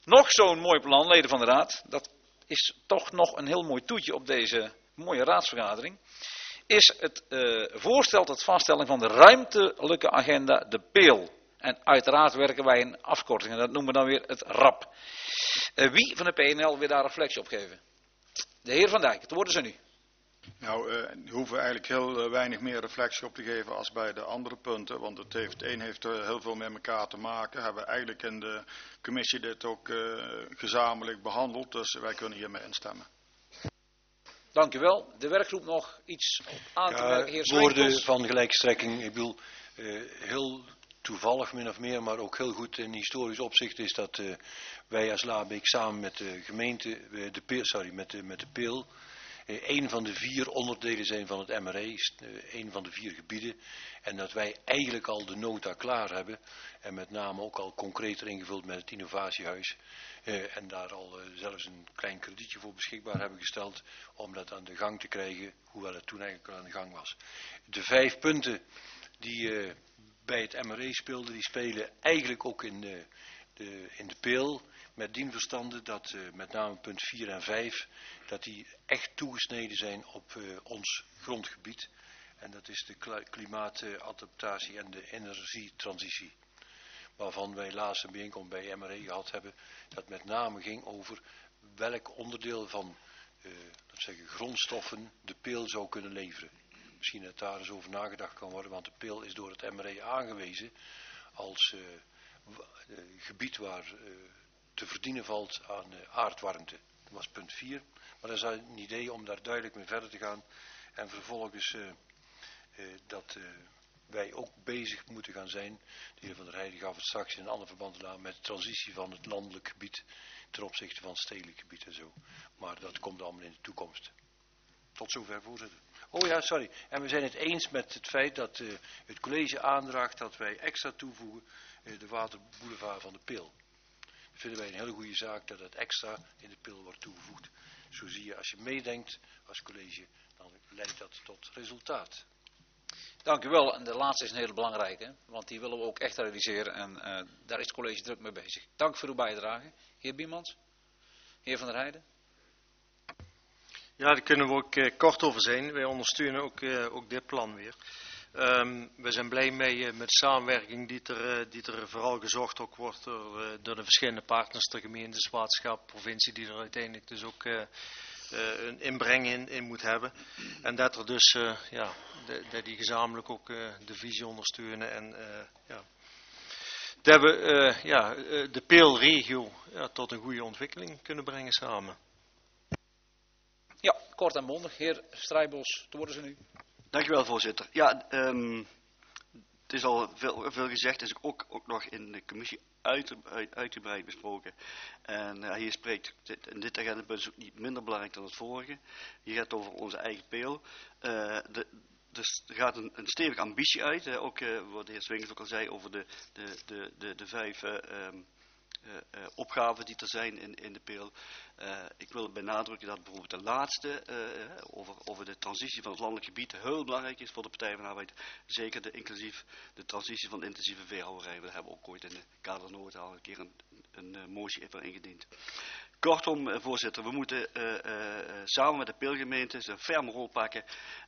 Nog zo'n mooi plan, leden van de Raad. Dat is toch nog een heel mooi toetje op deze mooie raadsvergadering. Is het voorstel tot vaststelling van de ruimtelijke agenda, de PEEL. En uiteraard werken wij in afkortingen. Dat noemen we dan weer het RAP. Wie van de PNL wil daar reflectie op geven? De heer Van Dijk, het woord is aan u. Nou, we hoeven eigenlijk heel weinig meer reflectie op te geven als bij de andere punten. Want het een heeft heel veel met elkaar te maken. We hebben eigenlijk in de commissie dit ook gezamenlijk behandeld. Dus wij kunnen hiermee instemmen. Dank u wel. De werkgroep nog iets op aan te merken. Heer Woorden Swinkels. van gelijkstrekking. Ik bedoel, heel toevallig min of meer, maar ook heel goed in historisch opzicht is dat wij als Labeek samen met de gemeente, met de PEEL, een van de 4 onderdelen zijn van het MRE, een van de 4 gebieden. En dat wij eigenlijk al de nota klaar hebben. En met name ook al concreter ingevuld met het innovatiehuis. En daar al zelfs een klein kredietje voor beschikbaar hebben gesteld. Om dat aan de gang te krijgen, hoewel het toen eigenlijk al aan de gang was. De 5 punten die bij het MRE speelden, die spelen eigenlijk ook in de PEEL. Met dien verstande dat met name punt 4 en 5, dat die echt toegesneden zijn op ons grondgebied. En dat is de klimaatadaptatie en de energietransitie. Waarvan wij laatst een bijeenkomst bij MRE gehad hebben, dat met name ging over welk onderdeel van grondstoffen de PEEL zou kunnen leveren. Misschien dat daar eens over nagedacht kan worden, want de PEEL is door het MRE aangewezen als gebied waar te verdienen valt aan aardwarmte. Dat was punt 4. Maar dat is een idee om daar duidelijk mee verder te gaan. En vervolgens dat wij ook bezig moeten gaan zijn, de heer Van der Heijden gaf het straks in een ander verband aan, met de transitie van het landelijk gebied ten opzichte van het stedelijk gebied en zo. Maar dat komt allemaal in de toekomst. Tot zover, voorzitter. Oh ja, sorry. En we zijn het eens met het feit dat het college aandraagt dat wij extra toevoegen de waterboulevard van de PEEL. Dat vinden wij een hele goede zaak dat het extra in de PEEL wordt toegevoegd. Zo zie je, als je meedenkt als college, dan leidt dat tot resultaat. Dank u wel. En de laatste is een hele belangrijke, want die willen we ook echt realiseren. En daar is het college druk mee bezig. Dank voor uw bijdrage. Heer Biemans. Heer Van der Heijden. Ja, daar kunnen we ook kort over zijn. Wij ondersteunen ook dit plan weer. We zijn blij mee met de samenwerking die er vooral gezocht ook wordt door de verschillende partners, de gemeentes, waterschap, provincie, die er uiteindelijk dus ook een inbreng in moet hebben. En dat er dus, dat die gezamenlijk ook de visie ondersteunen en dat we de PEEL-regio tot een goede ontwikkeling kunnen brengen samen. Ja, kort en bondig. Heer Strijbos, het woord is aan u. Dank u wel, voorzitter. Ja, het is al veel gezegd, is ook nog in de commissie uitgebreid besproken. En hier spreekt, in dit agendapunt is ook niet minder belangrijk dan het vorige. Hier gaat het over onze eigen PEEL. Dus er gaat een stevige ambitie uit. Ook wat de heer Swinkels ook al zei over de 5 opgaven die er zijn in de PEEL. Ik wil benadrukken dat bijvoorbeeld de laatste over de transitie van het landelijk gebied heel belangrijk is voor de Partij van de Arbeid. Zeker inclusief de transitie van de intensieve veehouderij. We hebben ook ooit in de Kader Noord al een keer een motie voor ingediend. Kortom, voorzitter, we moeten samen met de PEEL-gemeente een ferme rol pakken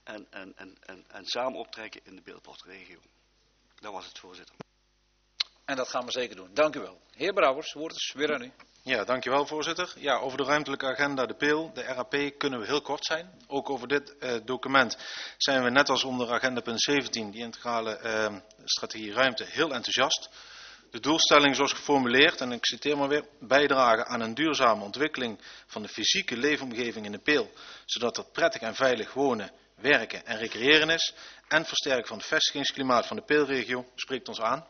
en samen optrekken in de Beeldportregio. Dat was het, voorzitter. En dat gaan we zeker doen. Dank u wel. Heer Brouwers, woord is weer aan u. Ja, dankjewel, voorzitter. Ja, over de ruimtelijke agenda, de PEEL, de RAP, kunnen we heel kort zijn. Ook over dit document zijn we net als onder agenda punt 17, die integrale strategie ruimte, heel enthousiast. De doelstelling zoals geformuleerd, en ik citeer maar weer, bijdragen aan een duurzame ontwikkeling van de fysieke leefomgeving in de PEEL, zodat er prettig en veilig wonen, werken en recreëren is, en versterken van het vestigingsklimaat van de PEEL-regio, spreekt ons aan.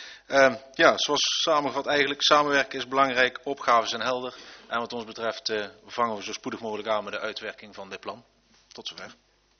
Zoals samengevat eigenlijk, samenwerken is belangrijk, opgaven zijn helder. En wat ons betreft vangen we zo spoedig mogelijk aan met de uitwerking van dit plan. Tot zover.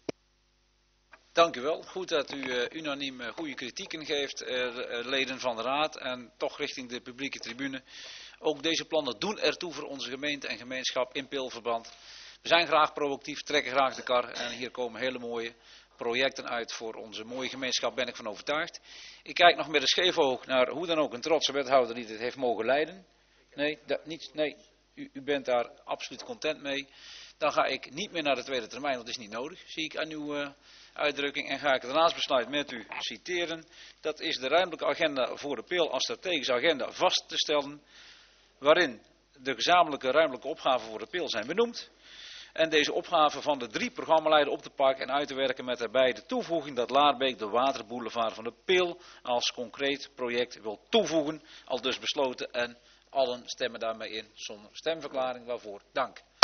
Dank u wel. Goed dat u unaniem goede kritieken geeft, leden van de Raad. En toch richting de publieke tribune. Ook deze plannen doen ertoe voor onze gemeente en gemeenschap in PEEL-verband. We zijn graag proactief, trekken graag de kar. En hier komen hele mooie projecten uit voor onze mooie gemeenschap, ben ik van overtuigd. Ik kijk nog met een scheef oog naar hoe dan ook een trotse wethouder die dit heeft mogen leiden. Nee, u bent daar absoluut content mee. Dan ga ik niet meer naar de tweede termijn, want dat is niet nodig, zie ik aan uw uitdrukking. En ga ik het raadsbesluit met u citeren. Dat is de ruimtelijke agenda voor de Peel als strategische agenda vast te stellen, waarin de gezamenlijke ruimtelijke opgaven voor de Peel zijn benoemd. En deze opgave van de 3 programmaleiden op te pakken en uit te werken met daarbij de toevoeging dat Laarbeek de waterboulevard van de Peel als concreet project wil toevoegen. Al dus besloten en allen stemmen daarmee in zonder stemverklaring, waarvoor dank.